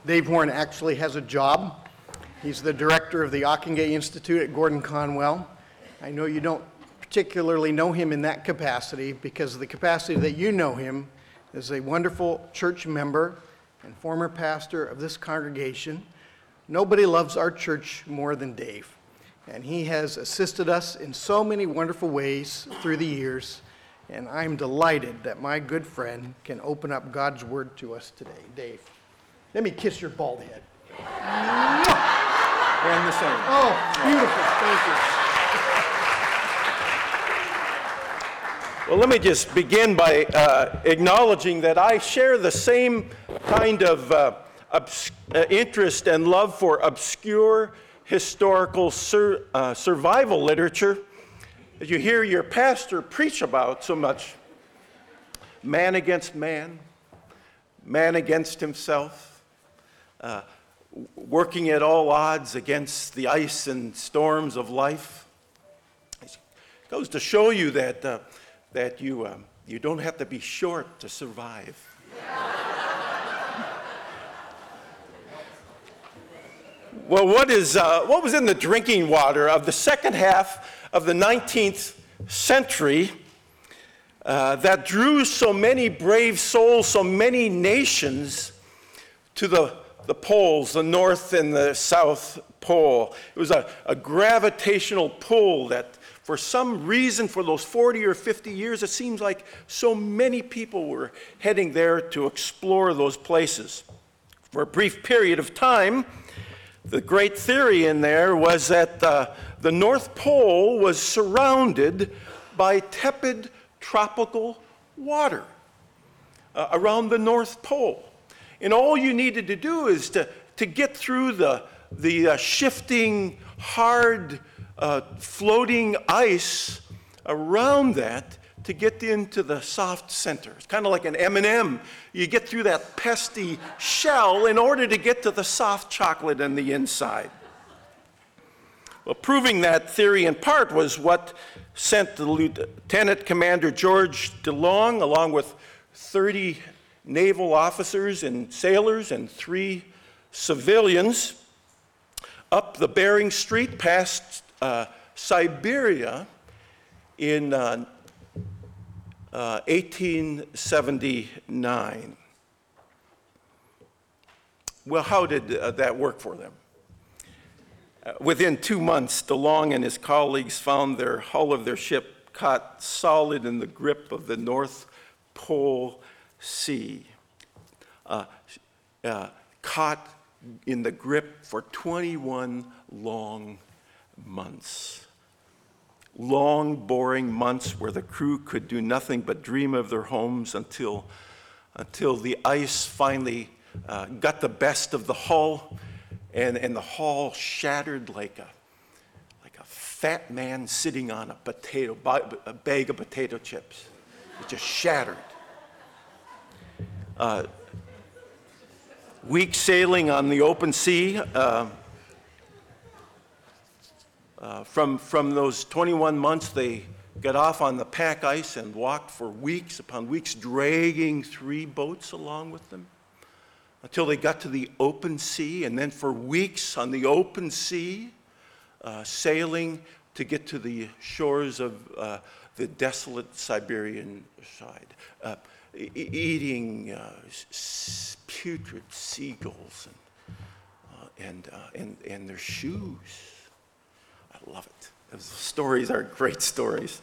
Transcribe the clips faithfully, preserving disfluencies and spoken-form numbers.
Dave Horn actually has a job. He's the director of the Ockenga Institute at Gordon Conwell. I know you don't particularly know him in that capacity because of the capacity that you know him as a wonderful church member and former pastor of this congregation. Nobody loves our church more than Dave, and he has assisted us in so many wonderful ways through the years, and I'm delighted that my good friend can open up God's Word to us today. Dave, let me kiss your bald head. And the same. Oh, beautiful. Thank you. Well, let me just begin by uh, acknowledging that I share the same kind of uh, obs- uh, interest and love for obscure historical sur- uh, survival literature that you hear your pastor preach about so much. Man against man, man against himself, uh, working at all odds against the ice and storms of life. It goes to show you that uh, that you um, you don't have to be short to survive. Well, what is uh, what was in the drinking water of the second half of the nineteenth century uh, that drew so many brave souls, so many nations to the the poles, the North and the South Pole? It was a, a gravitational pull that, for some reason, for those forty or fifty years, it seems like so many people were heading there to explore those places. For a brief period of time, the great theory in there was that uh, the North Pole was surrounded by tepid tropical water uh, around the North Pole. And all you needed to do is to, to get through the, the uh, shifting, hard, uh, floating ice around that to get into the soft center. It's kind of like an M and M. You get through that pesty shell in order to get to the soft chocolate on the inside. Well, proving that theory in part was what sent the Lieutenant Commander George DeLong, along with thirty naval officers and sailors and three civilians, up the Bering Strait past uh, Siberia in uh, uh, eighteen seventy-nine. Well, how did uh, that work for them? Uh, within two months, DeLong and his colleagues found their hull of their ship caught solid in the grip of the North Pole Sea, uh, uh, caught in the grip for twenty-one long months. Long, boring months where the crew could do nothing but dream of their homes until, until the ice finally uh, got the best of the hull, and, and the hull shattered like a, like a fat man sitting on a potato, a bag of potato chips. It just shattered. Uh, week sailing on the open sea, uh, uh, from, from those twenty-one months, they got off on the pack ice and walked for weeks upon weeks, dragging three boats along with them until they got to the open sea, and then for weeks on the open sea, uh, sailing to get to the shores of uh, the desolate Siberian side. Uh, eating uh, putrid seagulls and, uh, and, uh, and, and their shoes. I love it. Those stories are great stories.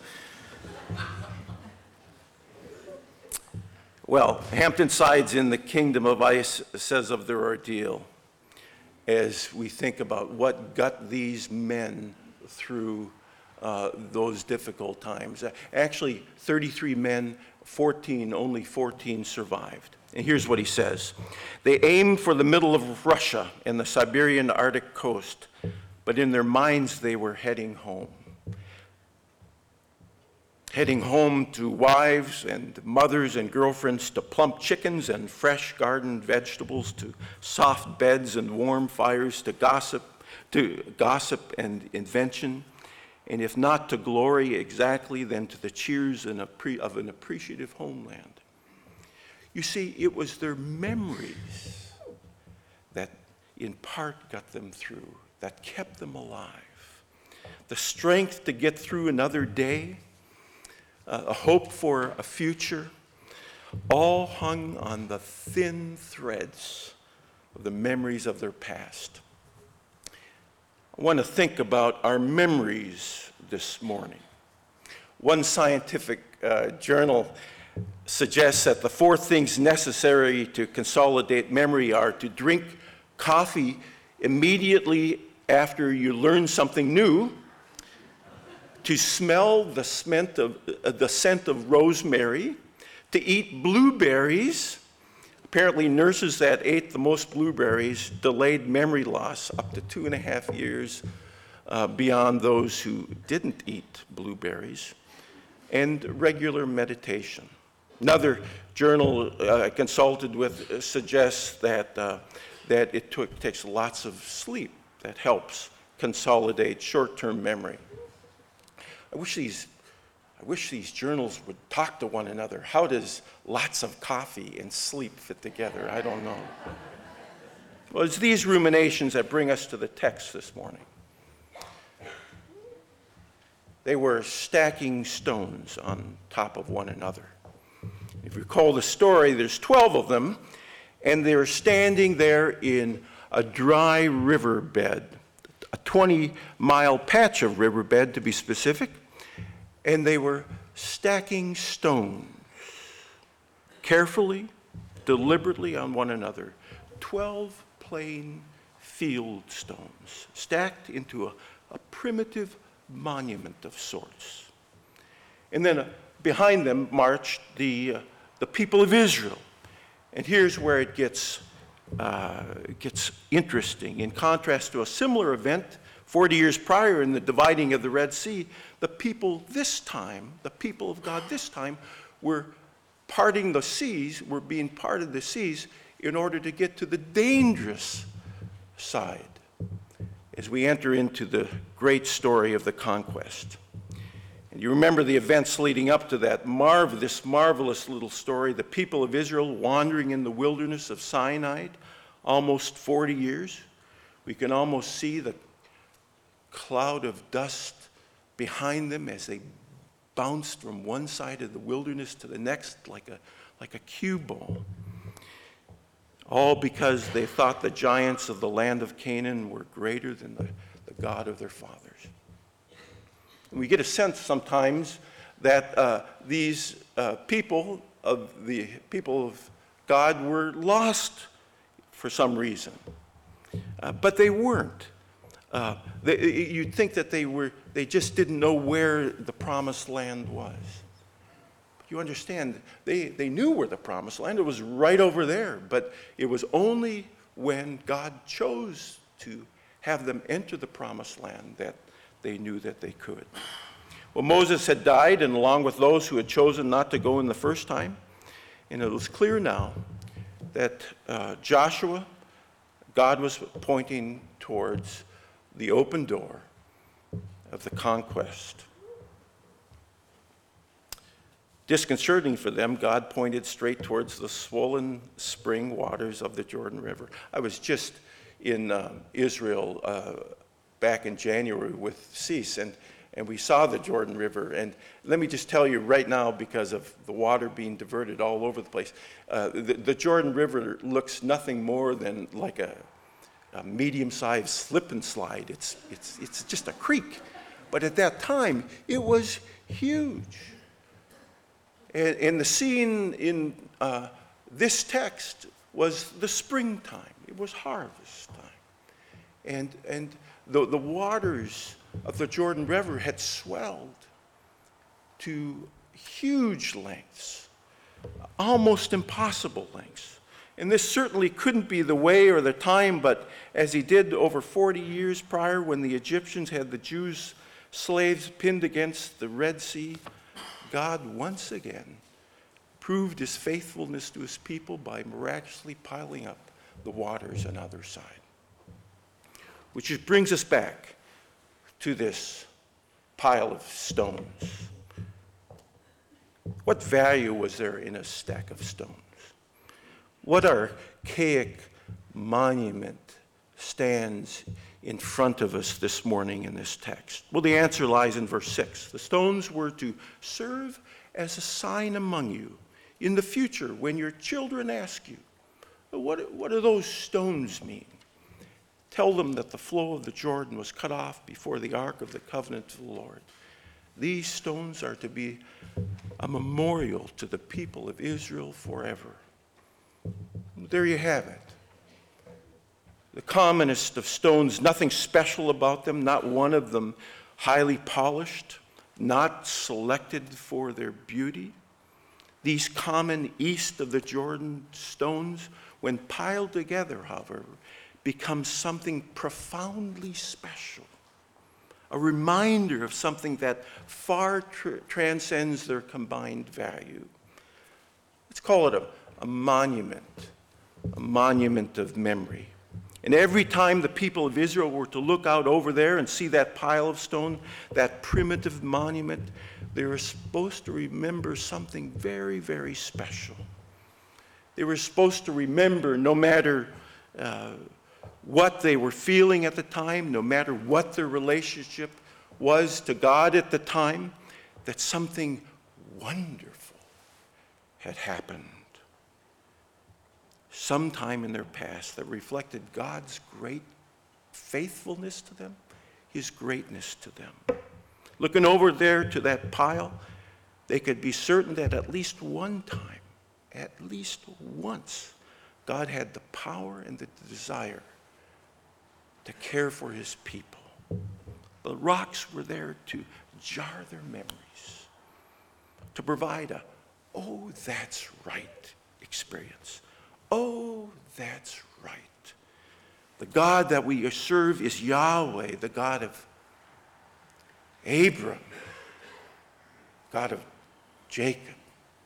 Well, Hampton Sides in the Kingdom of Ice says of their ordeal, as we think about what got these men through uh, those difficult times. Actually, thirty-three men, fourteen, only fourteen survived. And here's what he says. They aimed for the middle of Russia and the Siberian Arctic coast, but in their minds they were heading home. Heading home to wives and mothers and girlfriends, to plump chickens and fresh garden vegetables, to soft beds and warm fires, to gossip, to gossip and invention, and if not to glory exactly, then to the cheers of an appreciative homeland. You see, it was their memories in part got them through, that kept them alive. The strength to get through another day, uh, a hope for a future, all hung on the thin threads of the memories of their past. I want to think about our memories this morning. One scientific uh, journal suggests that the four things necessary to consolidate memory are to drink coffee immediately after you learn something new, to smell the scent of, uh, the scent of rosemary, to eat blueberries. Apparently, nurses that ate the most blueberries delayed memory loss up to two and a half years uh, beyond those who didn't eat blueberries, and regular meditation. Another journal uh, I consulted with uh, suggests that, uh, that it took, takes lots of sleep that helps consolidate short-term memory. I wish these I wish these journals would talk to one another. How does lots of coffee and sleep fit together? I don't know. Well, it's these ruminations that bring us to the text this morning. They were stacking stones on top of one another. If you recall the story, there's twelve of them, and they're standing there in a dry riverbed, a twenty-mile patch of riverbed to be specific. And they were stacking stones carefully, deliberately on one another. Twelve plain field stones stacked into a, a primitive monument of sorts. And then uh, behind them marched the, uh, the people of Israel. And here's where it gets, uh, gets interesting. In contrast to a similar event forty years prior in the dividing of the Red Sea, the people this time, the people of God this time, were parting the seas, were being parted the seas in order to get to the dangerous side as we enter into the great story of the conquest. And you remember the events leading up to that, marvel, this marvelous little story, the people of Israel wandering in the wilderness of Sinai, almost forty years. We can almost see the cloud of dust behind them as they bounced from one side of the wilderness to the next like a, like a cue ball. All because they thought the giants of the land of Canaan were greater than the, the God of their fathers. And we get a sense sometimes that uh, these uh, people of the people of God were lost for some reason, uh, but they weren't. Uh, they, you'd think that they were, they just didn't know where the promised land was. But you understand, they, they knew where the promised land, it was right over there, but it was only when God chose to have them enter the promised land that they knew that they could. Well, Moses had died, and along with those who had chosen not to go in the first time, and it was clear now that uh, Joshua, God was pointing towards the open door of the conquest. Disconcerting for them, God pointed straight towards the swollen spring waters of the Jordan River. I was just in uh, Israel uh, back in January with C E S, and, and we saw the Jordan River. And let me just tell you right now, because of the water being diverted all over the place, uh, the, the Jordan River looks nothing more than like a a medium-sized slip and slide. It's, it's, it's just a creek. But at that time, it was huge. And, and the scene in uh, this text was the springtime. It was harvest time. And, and the, the waters of the Jordan River had swelled to huge lengths, almost impossible lengths. And this certainly couldn't be the way or the time, but as he did over forty years prior when the Egyptians had the Jews, slaves pinned against the Red Sea, God once again proved his faithfulness to his people by miraculously piling up the waters on either side. Which just brings us back to this pile of stones. What value was there in a stack of stones? What archaic monument stands in front of us this morning in this text? Well, the answer lies in verse six. The stones were to serve as a sign among you in the future when your children ask you, what, what do those stones mean? Tell them that the flow of the Jordan was cut off before the ark of the covenant of the Lord. These stones are to be a memorial to the people of Israel forever. There you have it. The commonest of stones, nothing special about them, not one of them highly polished, not selected for their beauty. These common east of the Jordan stones, when piled together, however, become something profoundly special, a reminder of something that far tr- transcends their combined value. Let's call it a, a monument, a monument of memory. And every time the people of Israel were to look out over there and see that pile of stone, that primitive monument, they were supposed to remember something very, very special. They were supposed to remember, no matter uh, what they were feeling at the time, no matter what their relationship was to God at the time, that something wonderful had happened sometime in their past that reflected God's great faithfulness to them, his greatness to them. Looking over there to that pile, they could be certain that at least one time, at least once, God had the power and the desire to care for his people. The rocks were there to jar their memories, to provide a, oh, that's right experience. Oh, that's right. The God that we serve is Yahweh, the God of Abram, God of Jacob,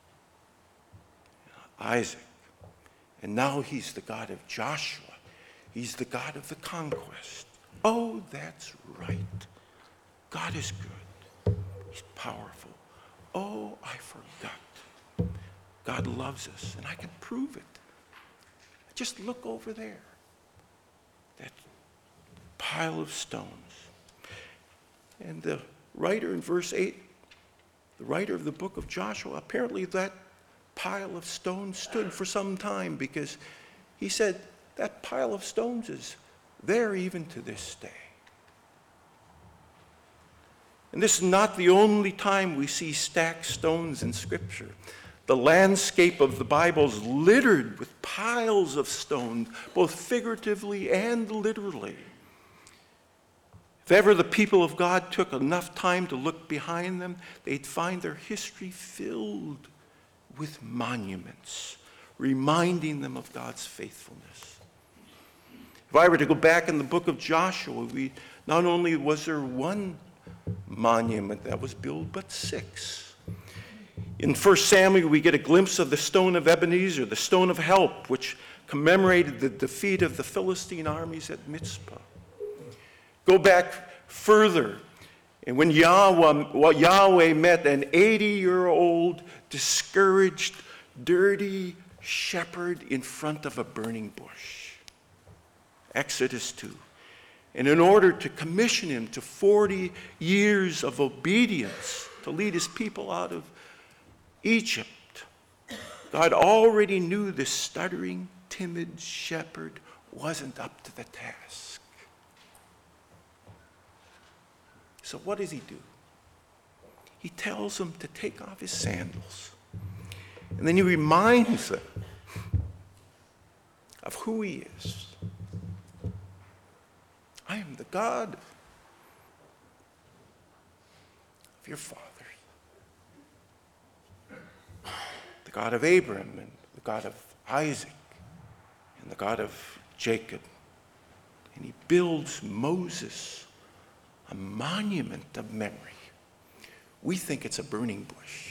Isaac, and now he's the God of Joshua. He's the God of the conquest. Oh, that's right. God is good. He's powerful. Oh, I forgot. God loves us, and I can prove it. Just look over there. That pile of stones. And the writer in verse eight, the writer of the book of Joshua, apparently that pile of stones stood for some time, because he said that pile of stones is there even to this day. And this is not the only time we see stacked stones in Scripture. The landscape of the Bible is littered with piles of stone, both figuratively and literally. If ever the people of God took enough time to look behind them, they'd find their history filled with monuments, reminding them of God's faithfulness. If I were to go back in the book of Joshua, we not only was there one monument that was built, but six. In First Samuel, we get a glimpse of the stone of Ebenezer, the stone of help, which commemorated the defeat of the Philistine armies at Mizpah. Go back further, and when Yahweh, well, Yahweh met an eighty-year-old, discouraged, dirty shepherd in front of a burning bush. Exodus two. And in order to commission him to forty years of obedience to lead his people out of Egypt, God already knew this stuttering, timid shepherd wasn't up to the task. So what does he do? He tells them to take off his sandals. And then he reminds them of who he is. I am the God of your fathers, the God of Abraham and the God of Isaac and the God of Jacob. And he builds Moses a monument of memory. We think it's a burning bush.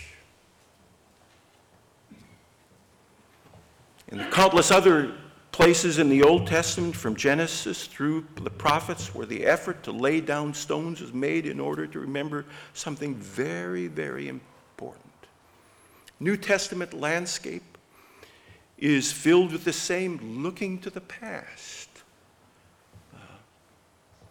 And the countless other places in the Old Testament, from Genesis through the prophets, where the effort to lay down stones was made in order to remember something very, very important. New Testament landscape is filled with the same looking to the past,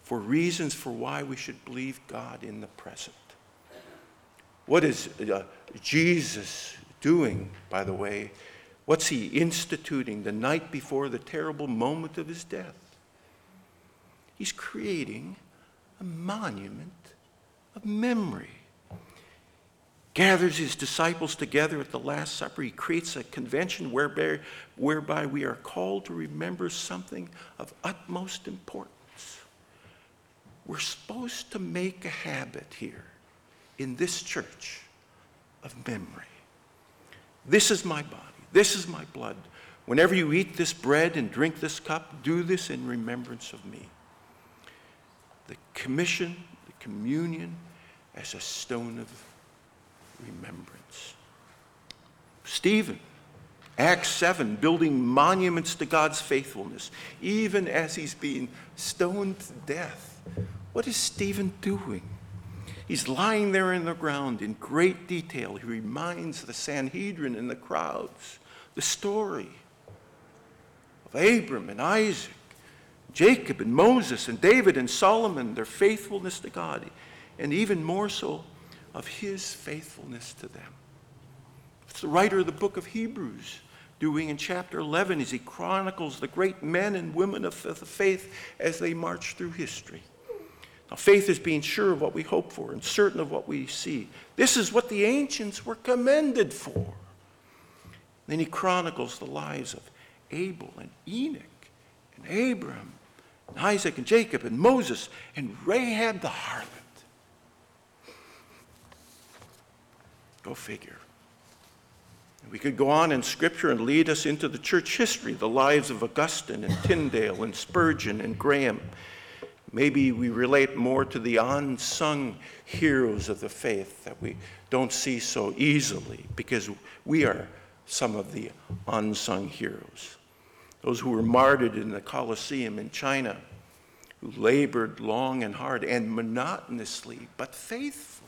for reasons for why we should believe God in the present. What is uh, Jesus doing, by the way? What's he instituting the night before the terrible moment of his death? He's creating a monument of memory. Gathers his disciples together at the Last Supper. He creates a convention whereby, whereby we are called to remember something of utmost importance. We're supposed to make a habit here in this church of memory. This is my body. This is my blood. Whenever you eat this bread and drink this cup, do this in remembrance of me. The commission, the communion, as a stone of remembrance. Stephen, Acts seven, building monuments to God's faithfulness, even as he's being stoned to death. What is Stephen doing? He's lying there in the ground in great detail. He reminds the Sanhedrin and the crowds the story of Abram and Isaac, Jacob and Moses and David and Solomon, their faithfulness to God, and even more so of his faithfulness to them. It's the writer of the book of Hebrews doing in chapter eleven as he chronicles the great men and women of the faith as they march through history. Now, faith is being sure of what we hope for and certain of what we see. This is what the ancients were commended for. Then he chronicles the lives of Abel and Enoch and Abraham and Isaac and Jacob and Moses and Rahab the harlot. Go figure. We could go on in Scripture and lead us into the church history, the lives of Augustine and Tyndale and Spurgeon and Graham. Maybe we relate more to the unsung heroes of the faith that we don't see so easily because we are some of the unsung heroes. Those who were martyred in the Colosseum in China, who labored long and hard and monotonously but faithfully.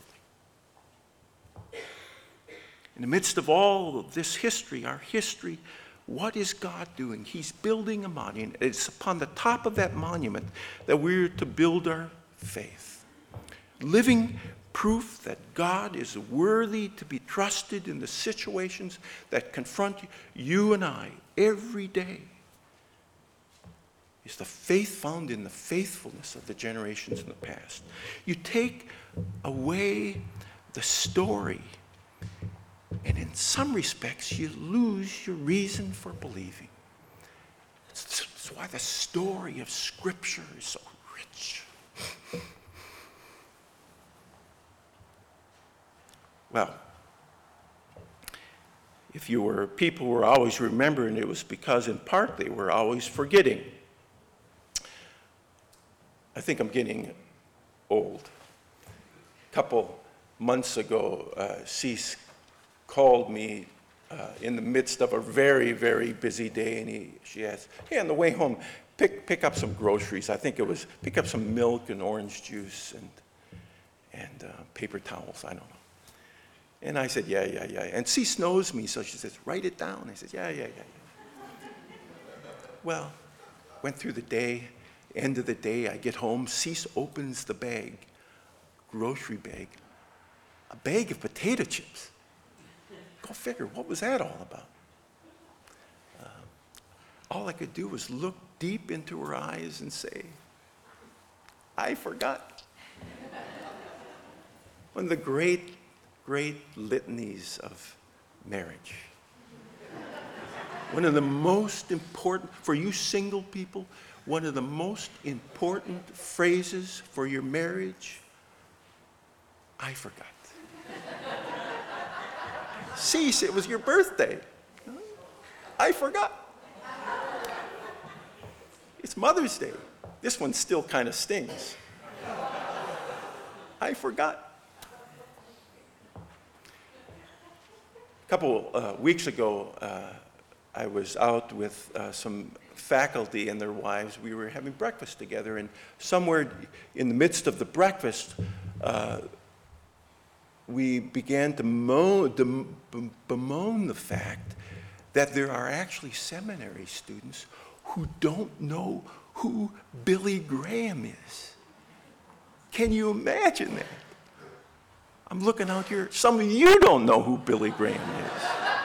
In the midst of all of this history, our history, what is God doing? He's building a monument. It's upon the top of that monument that we're to build our faith. Living proof that God is worthy to be trusted in the situations that confront you and I every day is the faith found in the faithfulness of the generations in the past. You take away the story, and in some respects, you lose your reason for believing. That's why the story of Scripture is so rich. Well, if you were people who were always remembering, it was because in part they were always forgetting. I think I'm getting old. A couple months ago, uh, Cease called me uh, in the midst of a very, very busy day, and he, she asked, hey, on the way home, pick, pick up some groceries. I think it was pick up some milk and orange juice and, and uh, paper towels, I don't know. And I said, yeah, yeah, yeah. And Cease knows me, so she says, write it down. I said, yeah, yeah, yeah, yeah. Well, went through the day. End of the day, I get home. Cease opens the bag, grocery bag, a bag of potato chips. Go figure, what was that all about? Uh, all I could do was look deep into her eyes and say, I forgot. One of the great, great litanies of marriage. One of the most important, for you single people, one of the most important phrases for your marriage, I forgot. Cease, it was your birthday. I forgot. It's Mother's Day. This one still kind of stings. I forgot. A couple uh, weeks ago, uh, I was out with uh, some faculty and their wives. We were having breakfast together, and somewhere in the midst of the breakfast, uh, we began to, moan, to bemoan the fact that there are actually seminary students who don't know who Billy Graham is. Can you imagine that? I'm looking out here. Some of you don't know who Billy Graham is.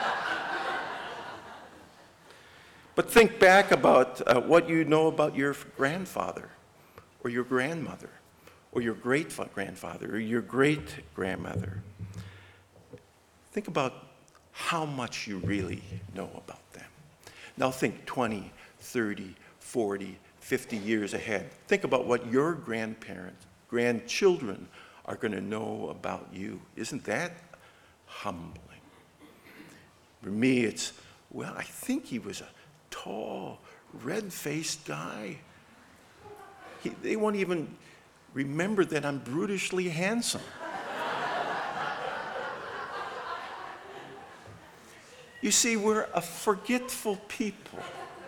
But think back about uh, what you know about your grandfather or your grandmother or your great-grandfather or your great-grandmother. Think about how much you really know about them. Now think twenty, thirty, forty, fifty years ahead. Think about what your grandparents, grandchildren are going to know about you. Isn't that humbling? For me, it's, well, I think he was a tall, red-faced guy. He, they won't even remember that I'm brutishly handsome. You see, we're a forgetful people.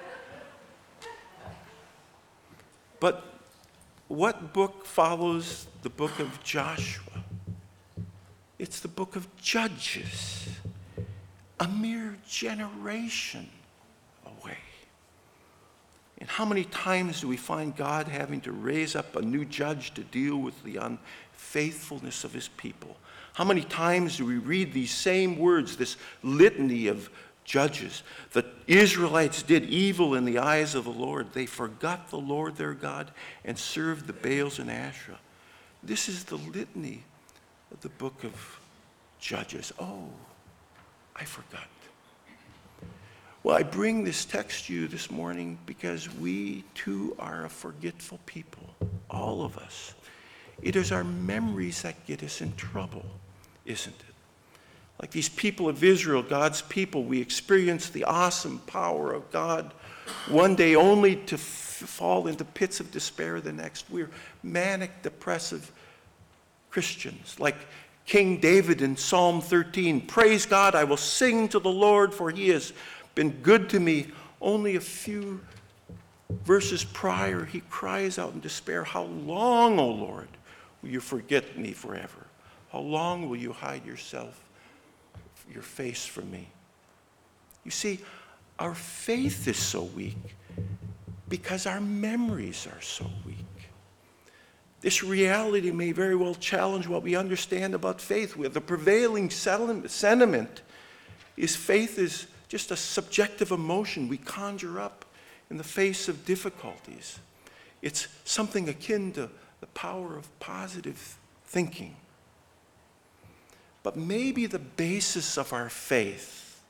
But what book follows the book of Joshua? It's the book of Judges, a mere generation away. And how many times do we find God having to raise up a new judge to deal with the unfaithfulness of his people? How many times do we read these same words, this litany of Judges? The Israelites did evil in the eyes of the Lord. They forgot the Lord their God and served the Baals and Asherah. This is the litany of the book of Judges. Oh, I forgot. Well, I bring this text to you this morning because we too are a forgetful people, all of us. It is our memories that get us in trouble, isn't it? Like these people of Israel, God's people, we experience the awesome power of God one day only to f- fall into pits of despair the next. We're manic, depressive Christians. Like King David in Psalm thirteen, praise God, I will sing to the Lord, for he has been good to me. Only a few verses prior, he cries out in despair, how long, O Lord, will you forget me forever? How long will you hide yourself, your face from me? You see, our faith is so weak because our memories are so weak. This reality may very well challenge what we understand about faith. The prevailing sentiment is faith is just a subjective emotion we conjure up in the face of difficulties. It's something akin to the power of positive thinking. But maybe the basis of our faith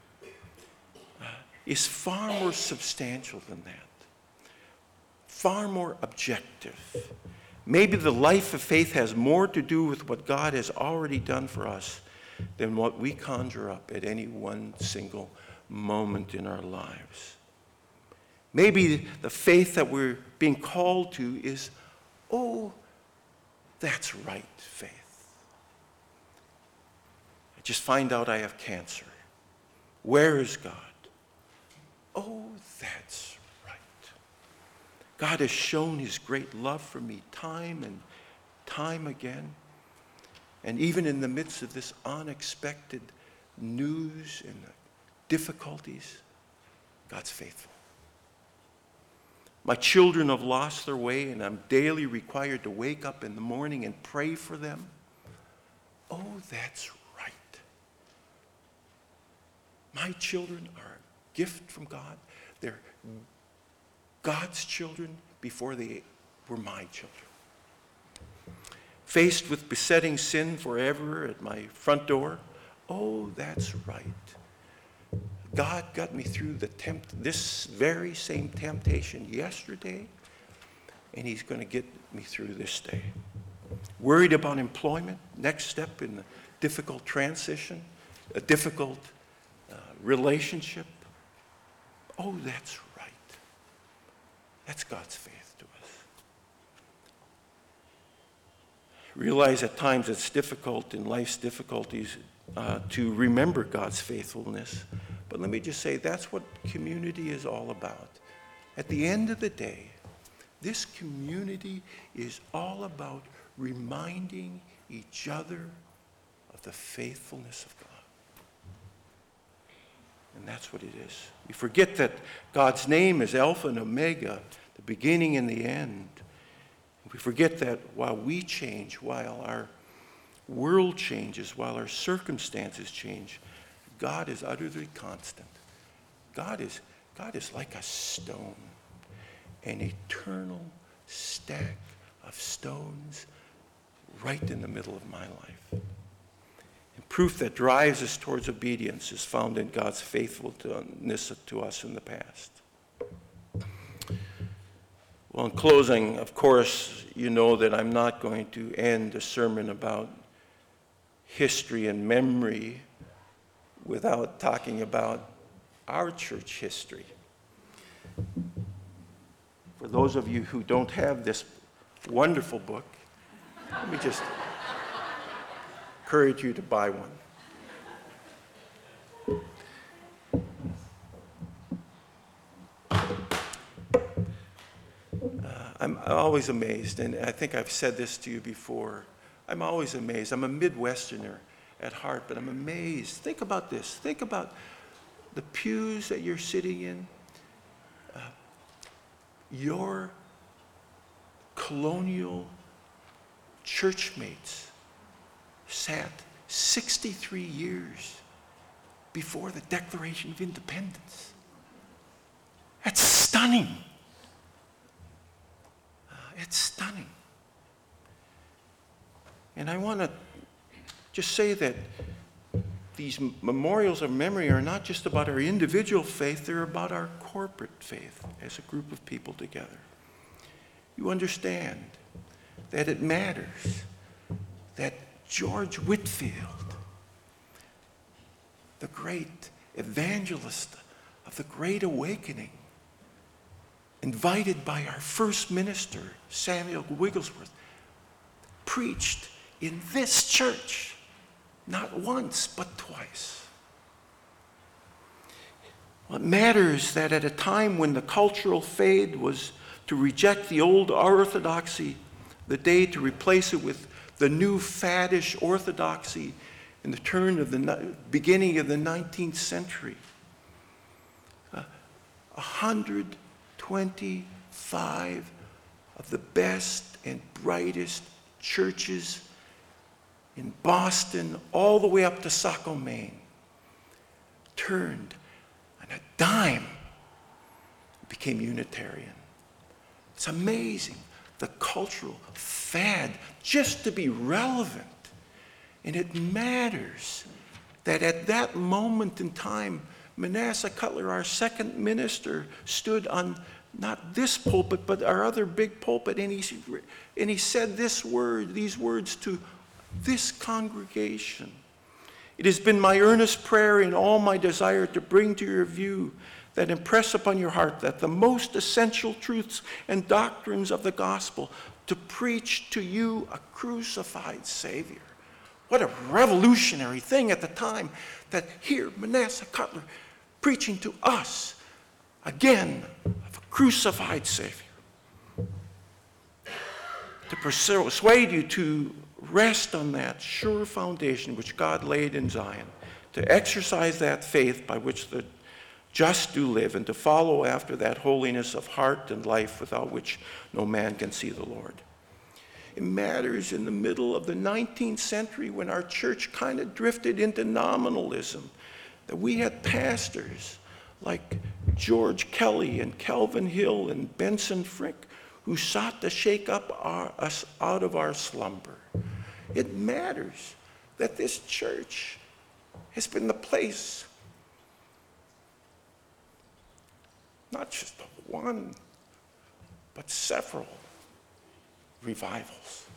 is far more substantial than that, far more objective. Maybe the life of faith has more to do with what God has already done for us than what we conjure up at any one single moment in our lives. Maybe the faith that we're being called to is, oh, that's right faith. I just find out I have cancer. Where is God? Oh, that's right. God has shown his great love for me time and time again. And even in the midst of this unexpected news and difficulties, God's faithful. My children have lost their way, and I'm daily required to wake up in the morning and pray for them. Oh, that's right. My children are a gift from God. They're God's children before they were my children. Faced with besetting sin forever at my front door, oh, that's right. God got me through the tempt- this very same temptation yesterday, and he's going to get me through this day. Worried about employment, next step in the difficult transition, a difficult uh, relationship. Oh, that's right. That's God's faith to us. Realize at times it's difficult in life's difficulties uh, to remember God's faithfulness. But let me just say, that's what community is all about. At the end of the day, this community is all about reminding each other of the faithfulness of God. And that's what it is. We forget that God's name is Alpha and Omega, the beginning and the end. We forget that while we change, while our world changes, while our circumstances change, God is utterly constant. God is, God is like a stone, an eternal stack of stones right in the middle of my life. And proof that drives us towards obedience is found in God's faithfulness to us in the past. Well, in closing, of course, you know that I'm not going to end a sermon about history and memory without talking about our church history. For those of you who don't have this wonderful book, let me just encourage you to buy one. Uh, I'm always amazed, and I think I've said this to you before. I'm always amazed. I'm a Midwesterner at heart, but I'm amazed. Think about this. Think about the pews that you're sitting in. Uh, your colonial churchmates sat sixty-three years before the Declaration of Independence. That's stunning. Uh, it's stunning. And I want to just say that these memorials of memory are not just about our individual faith, they're about our corporate faith as a group of people together. You understand that it matters that George Whitefield, the great evangelist of the Great Awakening, invited by our first minister, Samuel Wigglesworth, preached in this church, not once, but twice. What matters that at a time when the cultural fade was to reject the old orthodoxy, the day to replace it with the new faddish orthodoxy in the turn of the beginning of the nineteenth century. Uh, one hundred twenty-five of the best and brightest churches in Boston, all the way up to Saco, Maine, turned on a dime and became Unitarian. It's amazing, the cultural fad, just to be relevant. And it matters that at that moment in time, Manasseh Cutler, our second minister, stood on not this pulpit, but our other big pulpit, and he, and he said this word, these words to this congregation. It has been my earnest prayer and all my desire to bring to your view that impress upon your heart that the most essential truths and doctrines of the gospel, to preach to you a crucified Savior. What a revolutionary thing at the time, that here Manasseh Cutler preaching to us again of a crucified Savior. To persuade you to rest on that sure foundation which God laid in Zion, to exercise that faith by which the just do live, and to follow after that holiness of heart and life without which no man can see the Lord. It matters in the middle of the nineteenth century, when our church kind of drifted into nominalism, that we had pastors like George Kelly and Calvin Hill and Benson Frick who sought to shake up our, us out of our slumber. It matters that this church has been the place not just of one, but several revivals.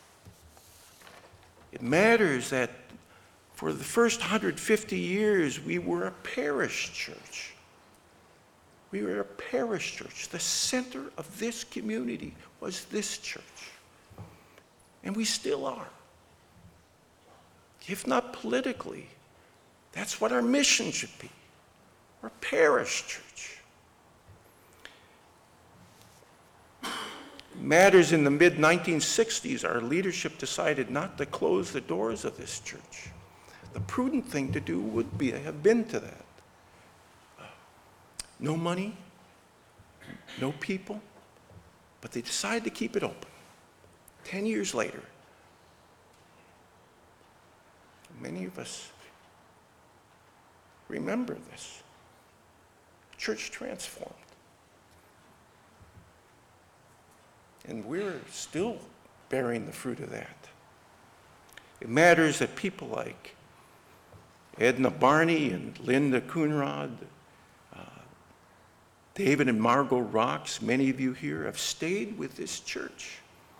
It matters that for the first one hundred fifty years, we were a parish church. We were a parish church. The center of this community was this church. And we still are. If not politically, that's what our mission should be. We're a parish church. Matters in the mid nineteen sixties, our leadership decided not to close the doors of this church. The prudent thing to do would be have been to that. Uh, no money, no people, but they decided to keep it open. Ten years later, many of us remember this. Church transformed. And we're still bearing the fruit of that. It matters that people like Edna Barney and Linda Coonrod, uh, David and Margot Rocks, many of you here have stayed with this church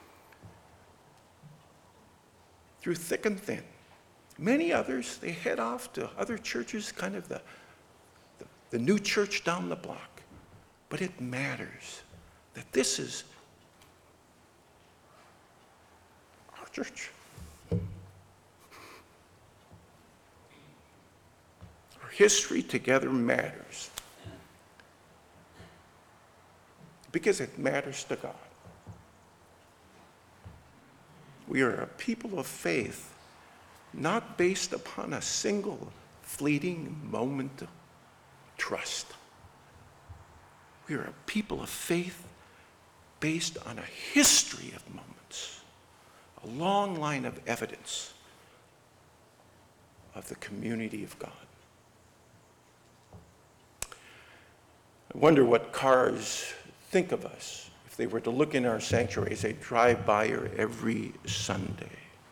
through thick and thin. Many others, they head off to other churches, kind of the, the, the new church down the block. But it matters that this is our church. Our history together matters because it matters to God. We are a people of faith, not based upon a single fleeting moment of trust. We are a people of faith based on a history of moments, a long line of evidence of the community of God. I wonder what cars think of us if they were to look in our sanctuary as they drive by here every Sunday.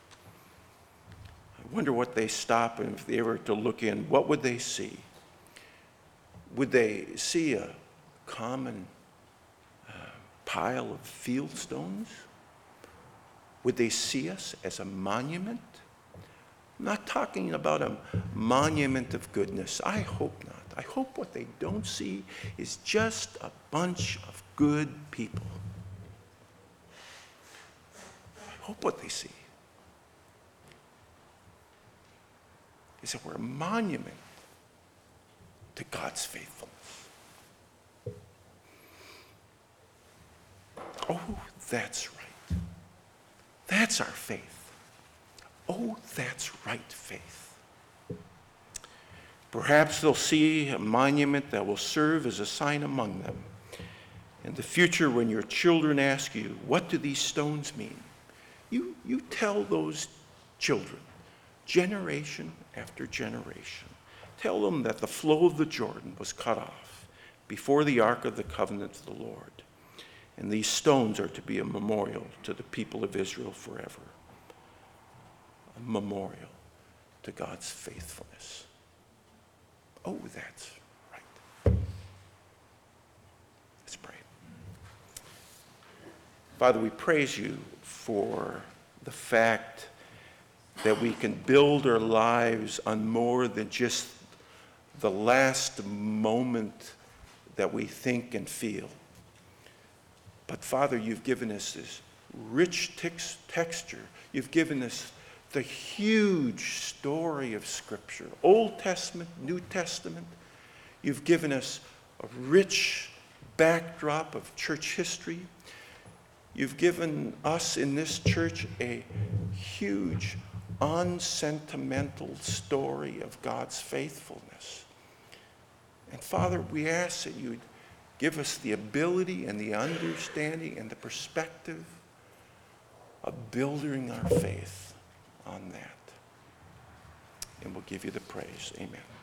I wonder what they stop, and if they were to look in, what would they see? Would they see a common uh, pile of field stones? Would they see us as a monument? I'm not talking about a monument of goodness. I hope not. I hope what they don't see is just a bunch of good people. I hope what they see is that we're a monument to God's faithfulness. Oh, that's right. That's our faith. Oh, that's right faith. Perhaps they'll see a monument that will serve as a sign among them. In the future, when your children ask you, what do these stones mean? You, you tell those children, generation after generation, tell them that the flow of the Jordan was cut off before the Ark of the Covenant of the Lord. And these stones are to be a memorial to the people of Israel forever. A memorial to God's faithfulness. Oh, that's right. Let's pray. Father, we praise you for the fact that we can build our lives on more than just the last moment that we think and feel. But Father, you've given us this rich tex- texture. You've given us the huge story of Scripture, Old Testament, New Testament. You've given us a rich backdrop of church history. You've given us in this church a huge, unsentimental story of God's faithfulness. And Father, we ask that you'd give us the ability and the understanding and the perspective of building our faith on that. And we'll give you the praise. Amen.